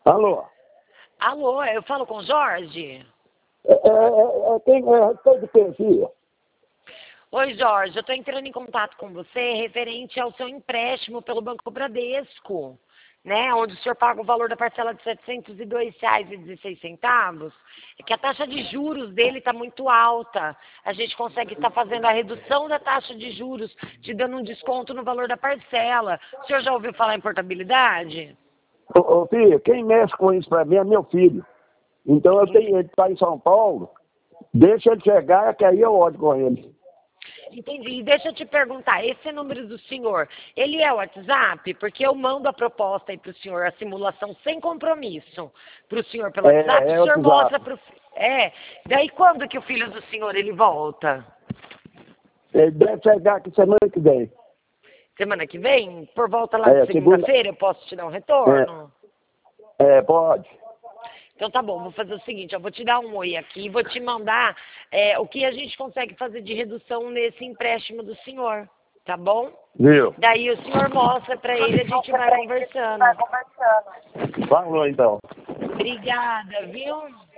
Alô? Alô, eu falo com o Jorge? Quem é de perfil? Oi, Jorge, eu estou entrando em contato com você referente ao seu empréstimo pelo Banco Bradesco, né? Onde o senhor paga o valor da parcela de R$ 702,16. É que a taxa de juros dele está muito alta. A gente consegue estar fazendo a redução da taxa de juros, te dando um desconto no valor da parcela. O senhor já ouviu falar em portabilidade? Ô, filho, quem mexe com isso pra mim é meu filho. Então ele está em São Paulo, deixa ele chegar que aí eu olho com ele. Entendi. E deixa eu te perguntar, esse número do senhor, ele é o WhatsApp? Porque eu mando a proposta aí para o senhor, a simulação sem compromisso para o senhor pelo WhatsApp, o senhor WhatsApp. mostra para o... daí quando que o filho do senhor, ele volta? Ele deve chegar aqui semana que vem. Semana que vem? Por volta lá de segunda-feira, eu posso te dar um retorno? Pode. Então tá bom, vou fazer o seguinte, eu vou te dar um oi aqui, vou te mandar o que a gente consegue fazer de redução nesse empréstimo do senhor, tá bom? Viu? Daí o senhor mostra pra ele, a gente vai conversando. Falou então. Obrigada, viu?